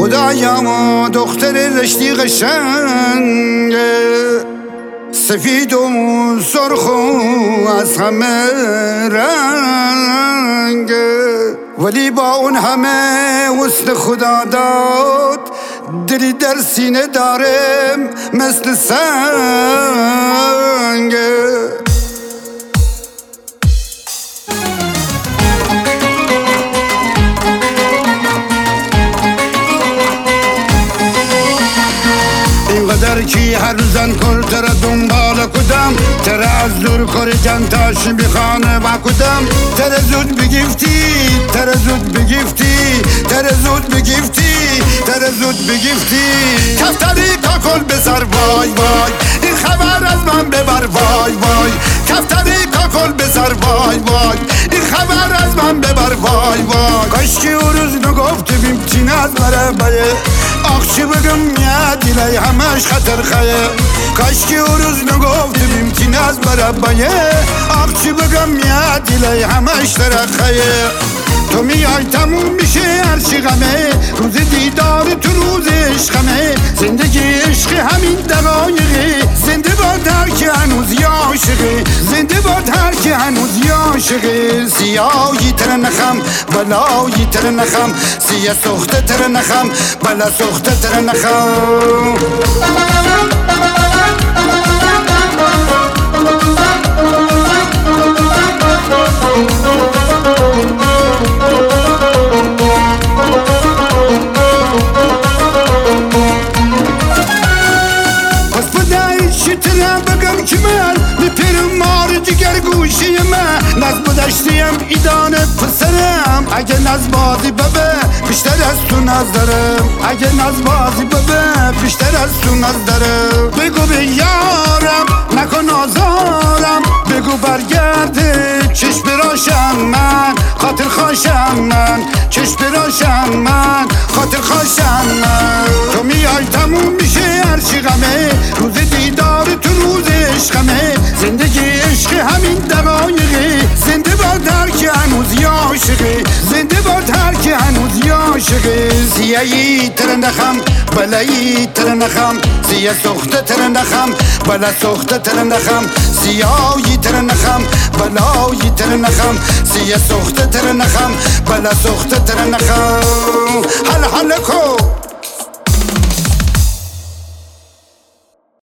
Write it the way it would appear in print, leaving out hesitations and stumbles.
خدایا دختر رشتی قشنگه، سفید و سرخ و از همه رنگه، ولی با اون همه وسط خدا داد دلی در سینه داره مثل سنگه. اینقدر کی هر زن کل تر دنبال کدم، تر از دور کار جنتاش بخانه و کدم، تر زود بگیفتی، تر زود بگیفتی، تر زود بگیفتی، تر زود بگیفتی. کفتری کاکل بسر وای وای، این خبر از من ببر وای وای. کفتری کاکل بسر وای وای، این خبر از من ببر وای وای. کاش که او روز نگفت بیمتین از مربعه، آخ چی بگم میاد دیلی همش خطر خیه. کاش که او روز نگفت بیمتین از مربعه، آخ چی بگم میاد دیلی همش ترخیه. تو میای تموم میشه هرچی غمه، روز دیدار تو روز عشقمه. زندگی عشق همین دقایقه، زنده باد هر که هنوز عاشقه، زنده باد هر که هنوز عاشقه. سیاهی تر نخم بلایی تر نخم، سیاه سخته تر نخم بلا سخته تر نخم. بگم که من میپرم مار جگر گوشی من، ناز بدشتیم ایدان پسرم. اگه ناز بازی ببه بیشتر از تو ناز دارم، اگه ناز بازی ببه بیشتر از تو ناز دارم. بگو به یارم نکن آزارم، بگو برگرده چشم براشم من، خاطر خوشم من، چشم براشم من، خاطر خوشم من. تو میای تموم میشه هرچی غمه، روز دیدار تو روز عشقمه. زندگی عشق همین دقایقه، زنده باد هر که هنوز عاشقه، زنده باد هر که هنوز عاشقه. سیاهی تر نخم بلایی تر نخم، سیاه سخته تر نخم بلا سخته تر نخم. سیاهی تر نخم بلایی تر نخم، سیاه سخته تر نخم بلا سخته تر نخم. حل حل کو